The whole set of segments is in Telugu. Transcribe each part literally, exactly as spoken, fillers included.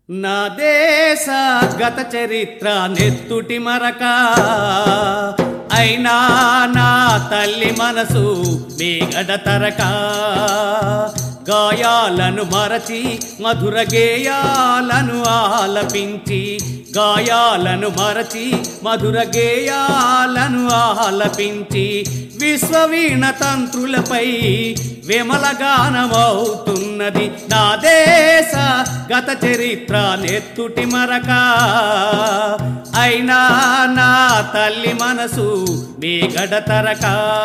నా దేశ గత చరిత్ర నెత్తుటి మరక అయినా నా తల్లి మనసు మేగడ తరక గాయాలను మరచి మధుర గేయాలను ఆలపించి గాయాలను మరచి మధుర గేయాలను ఆలపించి విశ్వవీణ తంత్రులపై విమలగానమవుతున్నది నా దేశ గత చరిత్ర నెత్తుటి మరక అయినా నా తల్లి మనసు మేగడ తరక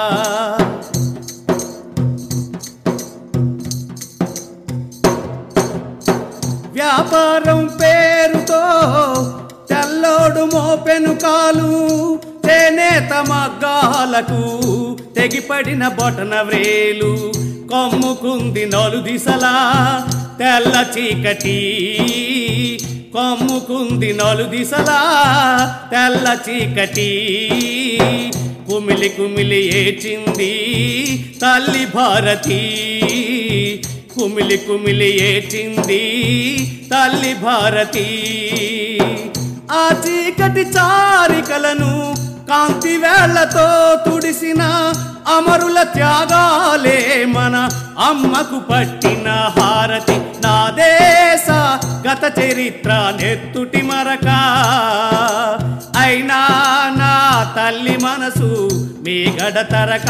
వ్యాపారం పేరుతో తెల్లోడు మోపెను కాలు చేనేత మగ్గాలకు తెగిపడిన బొటన వ్రేలు కొమ్ముకుంది నలు దిశలా తెల్ల చీకటి కొమ్ముకుంది నలు దిశలా తెల్ల చీకటి కుమిలి కుమిలి ఏచింది తల్లి భారతి కుమిలి కుమిలి ఏచింది తల్లి భారతి ఆ చీకటి చారికలను కాంతి వేళ్లతో తుడిసిన అమరుల త్యాగాలే మన అమ్మకు పట్టిన హారతి నా దేశ గత చరిత్ర నెత్తుటి మరక అయినా నా తల్లి మనసు మేగడ తరక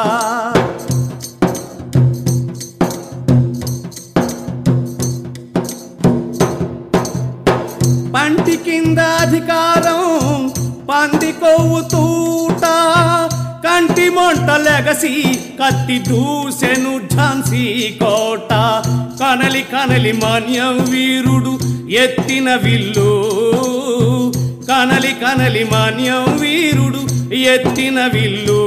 పంటి కింద అధికారం పంది కొవ్వు తూట కంటి మొంట లెగసి కత్తి దూసెను ఝాన్సీ కోట కనలి కనలి మాన్యం వీరుడు ఎత్తిన విల్లు కనలి కనలి మాన్యం వీరుడు ఎత్తిన విల్లు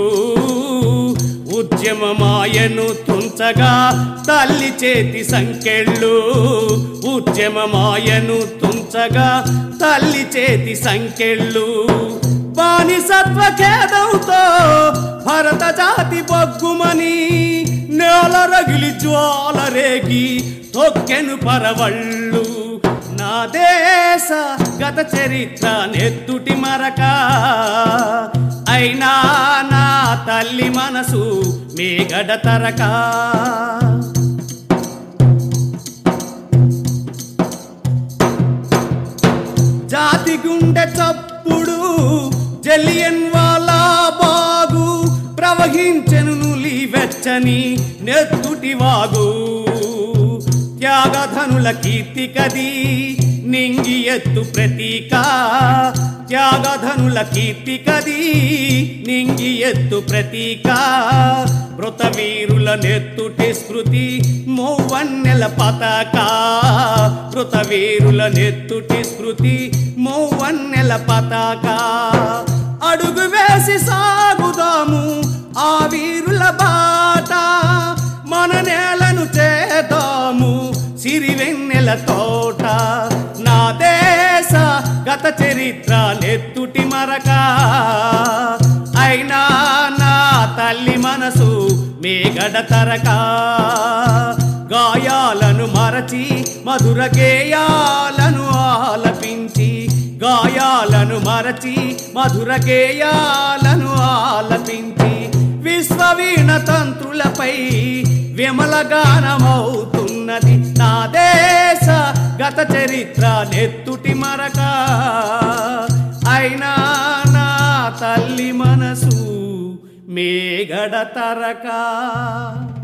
ఉద్యమమాయను తుంచగా తల్లి చేతి సంకెళ్ళు ఉద్యమమాయను తుంచగా తల్లి చేతి సంకెళ్ళు బానిసత్వ ఖేదంతో భరత జాతి బొగ్గుమని నేల రగిలి జ్వాల రేగి తొక్కెను పరవళ్ళు నా దేశ గత చరిత్ర నెత్తుటి మరక అయినా నా తల్లి మనసు మేగడ తరక జాతి గుండె చప్పుడు జలియన్ వాలా బాగు ప్రవహించెను నులి వెచ్చని నెత్తుటి వాగు త్యాగధనుల కీర్తి కది నింగి ఎత్తు ప్రతీక త్యాగధనుల కీర్తి కది నింగి ఎత్తు ప్రతీక మృతవీరుల నెత్తుటి స్మృతి మౌవన్నెల పతాక మృతవీరుల నెత్తుటి స్మృతి మౌవన్నెల పతాక అడుగు వేసి సాగుదాము ఆ వీరుల బాట మన నేలను చేద్దాము సిరివెన్నెల తోట నా దేశ గత చరిత్ర నెత్తుటి మరక అయినా నా తల్లి మనసు మేగడ తరక గాయాలను మరచి మధుర గేయాలను ఆలపించి గాయాలను మరచి మధుర గేయాలను ఆలపించి విశ్వవీణ తంత్రులపై విమలగానమవుతున్నది నా దేశ గత చరిత్ర నెత్తుటి మరక అయినా నా తల్లి మనసు మేగడ తరక